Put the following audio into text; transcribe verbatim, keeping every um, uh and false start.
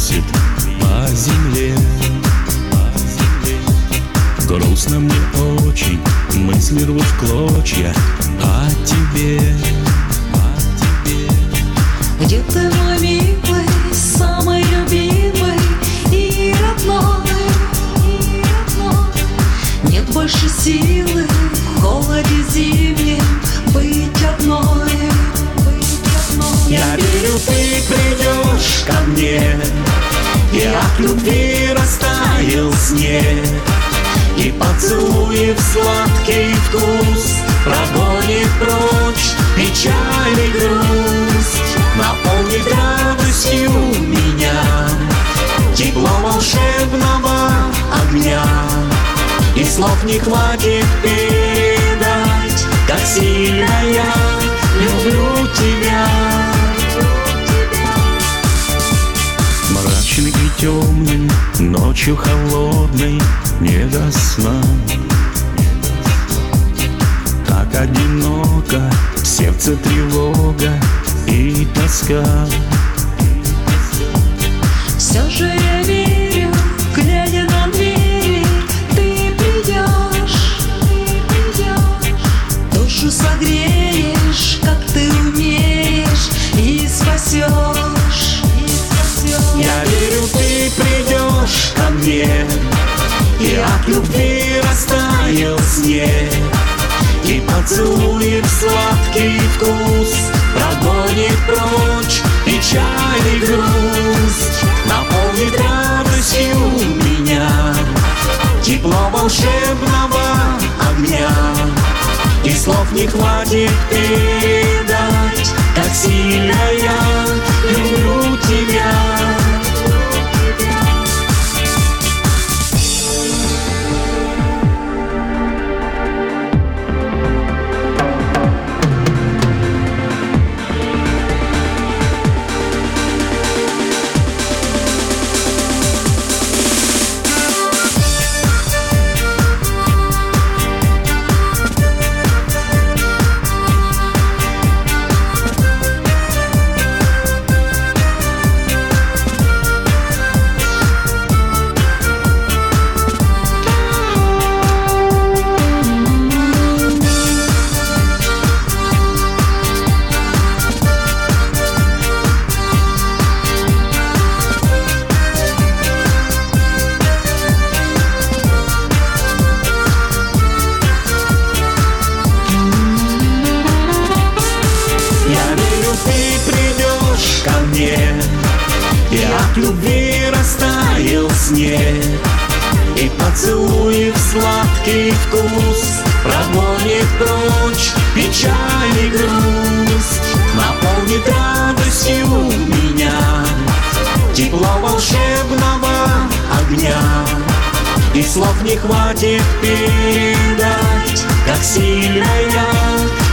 носит по земле. Грустно мне очень, мысли рвут в клочья о тебе, о тебе. Где ты, мой милый, самый любимый и родной, и родной? Нет больше силы в холоде зимнем быть одной, быть одной. Я верю, ты придешь ко мне, и от любви растаял снег, и поцелуев сладкий вкус прогонит прочь печаль и грусть, наполнит радостью меня тепло волшебного огня. И слов не хватит передать, как сильно я люблю тебя. Мрачный и темный, ночью холодной, не до сна. Так одиноко, в сердце тревога и тоска. Все же я верю, глядя на двери, ты придешь, ты придешь. Душу согреешь, как ты умеешь, и спасешь, и спасешь. Я верю, ты придешь ко мне, и от любви растаял снег, и поцелуев сладкий вкус прогонит прочь печаль и грусть, наполнит радостью меня тепло волшебного огня. И слов не хватит передать, как сильно я люблю тебя. И от любви растаял снег, и поцелуев сладкий вкус прогонит прочь печаль и грусть, наполнит радостью меня тепло волшебного огня. И слов не хватит передать, как сильно я